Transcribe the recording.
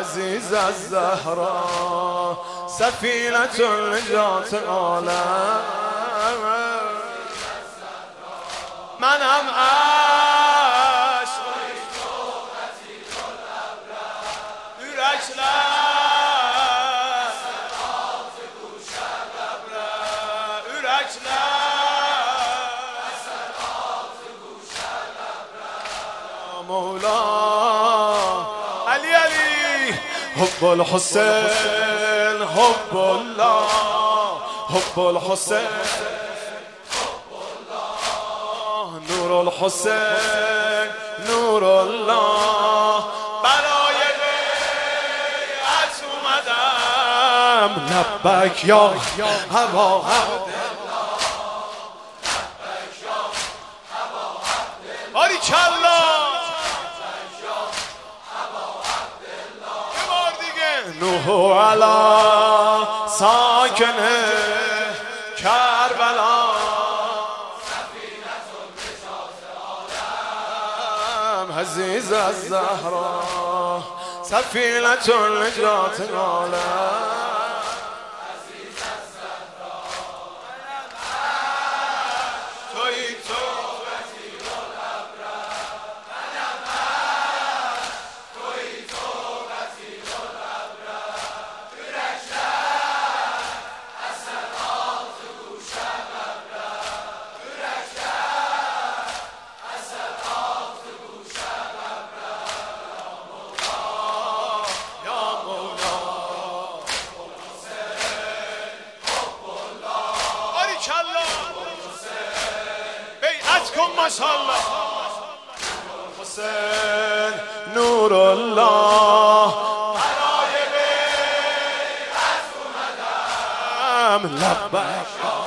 عزیز از زهرا سفینة النجات عالم منم عشق مولا علی علی حب الحسین حب الله حب الحسین حب الله نور الحسین نور الله برای بیعت اومدم لبک یا هوا باریکالله نوح علی ساکن کربلا سفینة النجات عالم عزیز از زهرا سفینة النجات عالم عزیز از زهرا تویی تو وزیر الابرار تویی تو وزیر ماشاءالله حسین نور الله برای بیعت اومدم لبک